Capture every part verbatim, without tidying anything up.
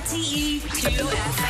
R T E two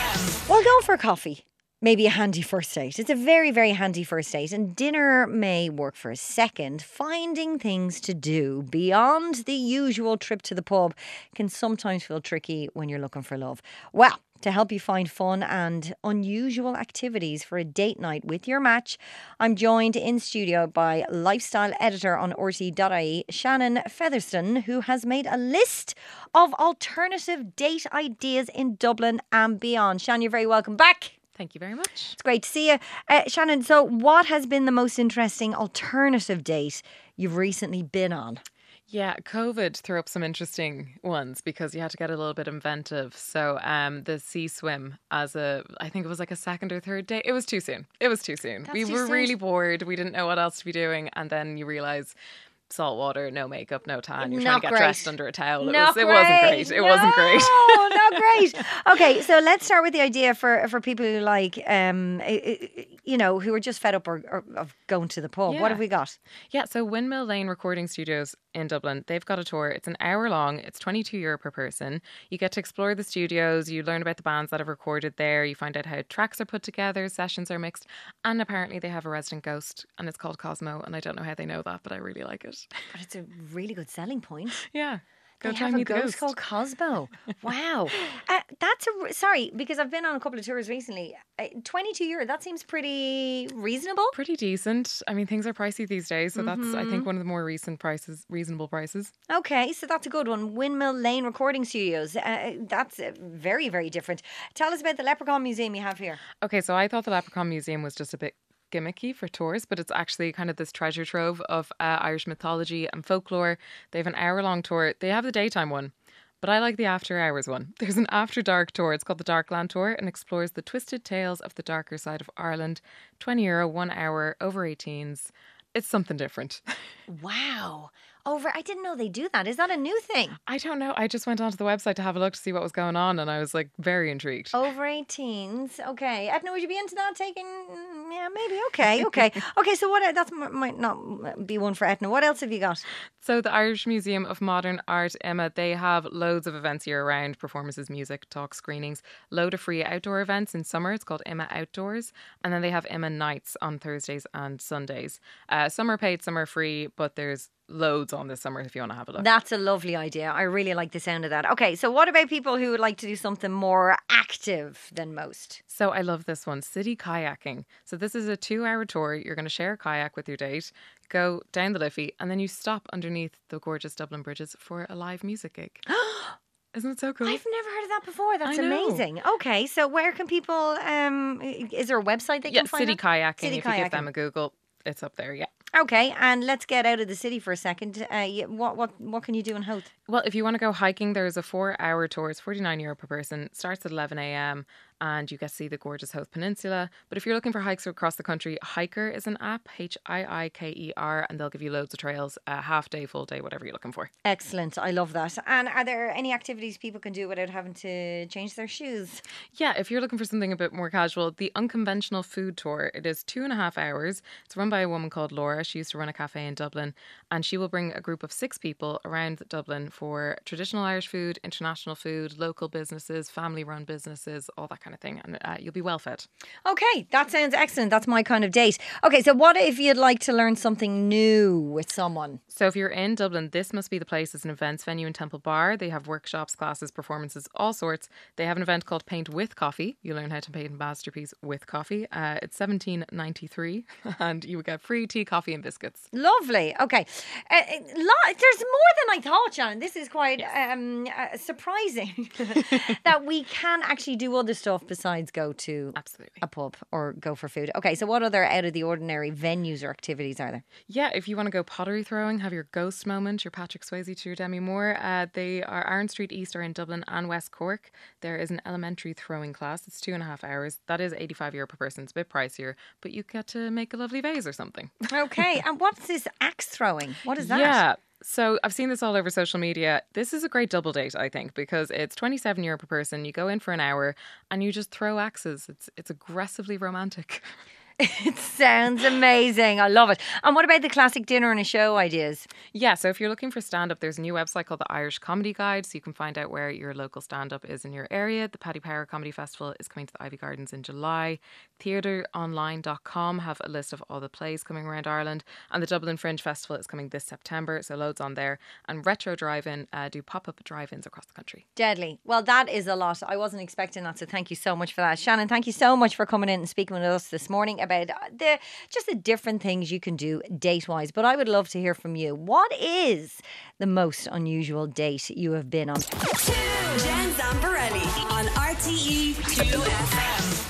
F M. Well, go for coffee. Maybe a handy first date. It's a very, very handy first date, and dinner may work for a second. Finding things to do beyond the usual trip to the pub can sometimes feel tricky when you're looking for love. Well, to help you find fun and unusual activities for a date night with your match, I'm joined in studio by lifestyle editor on R T E dot I E, Shannon Featherston, who has made a list of alternative date ideas in Dublin and beyond. Shannon, you're very welcome back. Thank you very much. It's great to see you. Uh, Shannon, so what has been the most interesting alternative date you've recently been on? Yeah, COVID threw up some interesting ones because you had to get a little bit inventive. So um, the sea swim as a, I think it was like a second or third date. It was too soon. It was too soon. That's we too were soon. really bored. We didn't know what else to be doing. And then you realise salt water, no makeup, no tan. You're Not trying to get great. dressed under a towel. It, Not was, it wasn't great. great. It No, wasn't great. not great. Okay, so let's start with the idea for for people who like, um, i- i- you know, who are just fed up or, or of going to the pub. What Yeah. have we got? Yeah, so Windmill Lane Recording Studios in Dublin, they've got a tour. It's an hour long. It's twenty-two euro per person. You get to explore the studios. You learn about the bands that have recorded there. You find out how tracks are put together, sessions are mixed. And apparently they have a resident ghost and it's called Cosmo. And I don't know how they know that, but I really like it. But it's a really good selling point. Yeah. Go They try have and a meet the ghost ghost. called Cosmo. Wow, uh, that's a r- sorry because I've been on a couple of tours recently. Uh, Twenty-two euro. That seems pretty reasonable. Pretty decent. I mean, things are pricey these days. So that's, I Mm-hmm. think, one of the more recent prices, reasonable prices. Okay, so that's a good one. Windmill Lane Recording Studios. Uh, that's uh, very, very different. Tell us about the Leprechaun Museum you have here. Okay, so I thought the Leprechaun Museum was just a bit gimmicky for tours, but it's actually kind of this treasure trove of uh, Irish mythology and folklore. They have an hour long tour. They have the daytime one, but I like the after hours one. There's an after dark tour. It's called the Darkland Tour and explores the twisted tales of the darker side of Ireland. twenty euro, one hour, over eighteens. It's something different. Wow. Over, I didn't know they do that. Is that a new thing? I don't know. I just went onto the website to have a look to see what was going on and I was like very intrigued. Over eighteens. Okay. Edna, would you be into that? Taking, mm, yeah, maybe. Okay, okay. Okay, so what, that might not be one for Edna. What else have you got? So the Irish Museum of Modern Art, Emma, they have loads of events year round, performances, music, talks, screenings, load of free outdoor events in summer. It's called Emma Outdoors. And then they have Emma Nights on Thursdays and Sundays. Uh, some are paid, some are free, but there's loads on this summer if you want to have a look. That's a lovely idea. I really like the sound of that. Okay, so what about people who would like to do something more active than most? So I love this one, city kayaking. So this is a two hour tour. You're going to share a kayak with your date, go down the Liffey, and then you stop underneath the gorgeous Dublin bridges for a live music gig. Isn't it so cool? I've never heard of that before. That's I know. amazing. Okay, so where can people, um, is there a website they Yeah, can find city it? kayaking. City if you give them kayaking. a Google, it's up there, yeah. Okay, and let's get out of the city for a second. Uh, yeah, what what what can you do in Howth? Well, if you want to go hiking, there's a four hour tour. It's forty-nine euro per person. Starts at eleven a.m. and you get to see the gorgeous Howth Peninsula. But if you're looking for hikes across the country, Hiker is an app, H I I K E R, and they'll give you loads of trails, uh, half day, full day, whatever you're looking for. Excellent, I love that. And are there any activities people can do without having to change their shoes? Yeah, if you're looking for something a bit more casual, the Unconventional Food Tour, it is two and a half hours. It's run by a woman called Laura. She used to run a cafe in Dublin, and she will bring a group of six people around Dublin for traditional Irish food, international food, local businesses, family-run businesses, all that kind of thing, and uh, you'll be well fed. Okay, that sounds excellent. That's my kind of date. Okay, so what if you'd like to learn something new with someone? So if you're in Dublin, this must be the place. It's an events venue in Temple Bar. They have workshops, classes, performances, all sorts. They have an event called Paint with Coffee. You learn how to paint a masterpiece with coffee. Uh, it's seventeen ninety-three and you will get free tea, coffee and biscuits. Lovely. Okay. Uh, uh, lo- there's more than I thought, Shannon. This is quite um, uh, surprising that we can actually do other stuff besides go to Absolutely. a pub or go for food. Okay, so what other out of the ordinary venues or activities are there? Yeah, if you want to go pottery throwing, have your ghost moment, your Patrick Swayze to your Demi Moore. Uh, they are Iron Street East are in Dublin and West Cork. There is an elementary throwing class. It's two and a half hours. That is eighty-five euro per person. It's a bit pricier, but you get to make a lovely vase or something. Okay, and what's this axe throwing? What is that? Yeah. So I've seen this all over social media. This is a great double date, I think, because it's twenty-seven euro per person. You go in for an hour and you just throw axes. It's it's aggressively romantic. It sounds amazing. I love it. And what about the classic dinner and a show ideas? Yeah, so if you're looking for stand-up, there's a new website called the Irish Comedy Guide, so you can find out where your local stand-up is in your area. The Paddy Power Comedy Festival is coming to the Ivy Gardens in July. theatre online dot com have a list of all the plays coming around Ireland, and the Dublin Fringe Festival is coming this September, so loads on there. And Retro Drive-In uh, do pop-up drive-ins across the country. Deadly. Well, that is a lot. I wasn't expecting that, so thank you so much for that. Shannon, thank you so much for coming in and speaking with us this morning about the just the different things you can do date-wise. But I would love to hear from you. What is the most unusual date you have been on? Jen Zamparelli on R T E two F M.